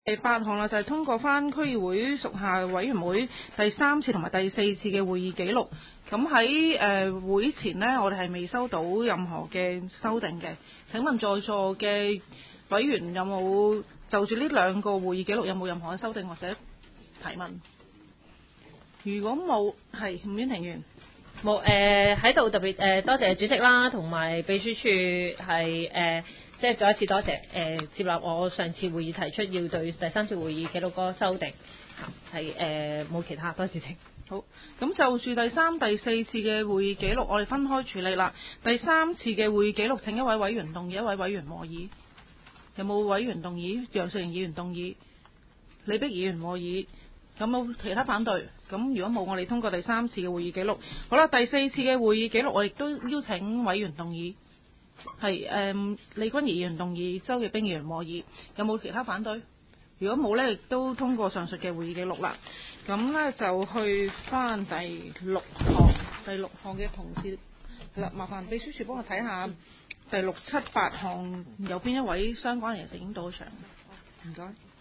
第8項啦，就係通過翻區議會屬下委員會第3次同埋第4次嘅會議記錄。咁喺會前呢，我哋係未收到任何嘅修訂嘅。請問在座嘅委員有冇就住呢2個會議記錄有冇任何嘅修訂或者提問？如果冇，係伍婉婷議員。 冇喺度特別多謝主席啦，同埋秘書處係即係再一次多謝接納我上次會議提出要對第3次會議記錄嗰個修訂，係冇其他，多謝主席。 好，咁就住第3、第4次嘅會議記錄，我哋分開處理啦。第3次嘅會議記錄，請一位委員動議，一位委員和議。有冇委員動議？楊淑瑩議員動議，李碧議員和議。有冇其他反對？咁如果冇，我哋通過第3次嘅會議記錄。好啦，第4次嘅會議記錄，我亦都邀請委員動議，係李君儀議員動議，周潔冰議員和議。有冇其他反對？如果冇呢，亦都通過上述嘅會議記錄啦。咁呢，就去翻第6項，第6項嘅同事，啦，麻煩秘書處幫我睇下第6、7、8項有邊一位相關人士已經到場。唔該。